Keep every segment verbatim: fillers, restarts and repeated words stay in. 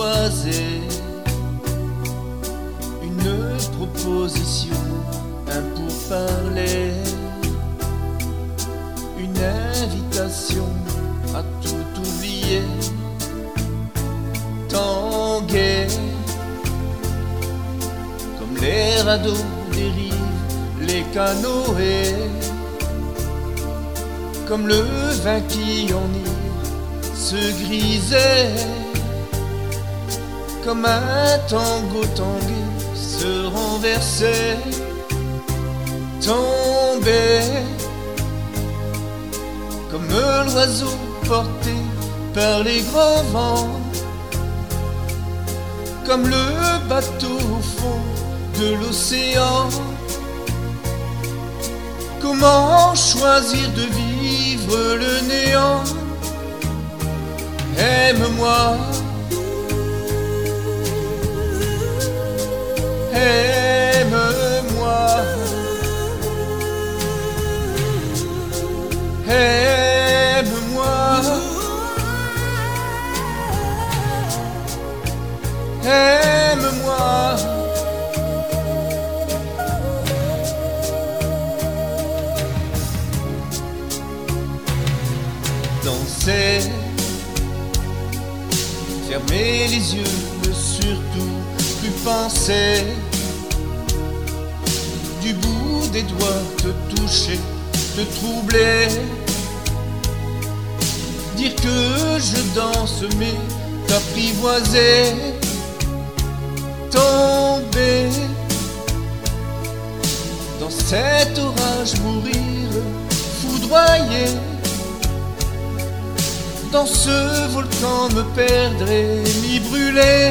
apprivoiser. Une proposition, un pourparler, une invitation à tout oublier. Tanguer comme les radeaux des rives, les canoës, comme le vin qui enivre se grisait, comme un tango tangué se renversait, tomber comme l'oiseau porté par les grands vents, comme le bateau au fond de l'océan. Comment choisir de vivre le néant? Aime-moi, aime-moi, aime-moi, aime-moi. Danser, fermer les yeux, ne surtout plus penser, du bout des doigts te toucher, te troubler, dire que je danse mais t'apprivoiser, tomber dans cet orage, mourir foudroyé. Dans ce volcan me perdre et m'y brûler,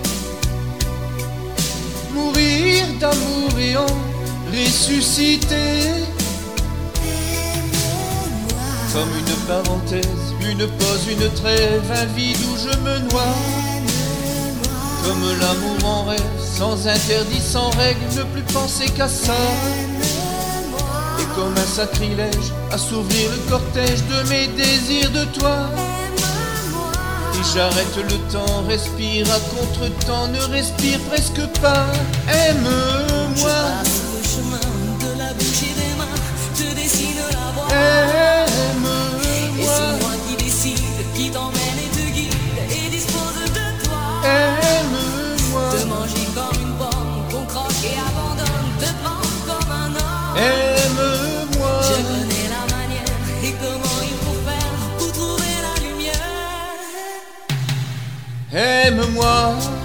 mourir d'amour et en ressusciter. Comme une parenthèse, une pause, une trêve, un vide où je me noie. Comme l'amour en rêve, sans interdit, sans règle, ne plus penser qu'à ça. Et comme un sacrilège, assouvir le cortège de mes désirs de toi. Et j'arrête le temps, respire à contre-temps, ne respire presque pas. Aime-moi. Je passe le chemin de la bouche et des mains, je dessine la voie. Aime-moi. Et c'est moi qui décide, qui t'emmène et te guide et dispose de toi. Aime-moi. Te manger comme une pomme qu'on croque et abandonne, te prendre comme un homme. Aime-moi. Je connais la manière et comment il faut faire pour trouver la lumière. Aime-moi.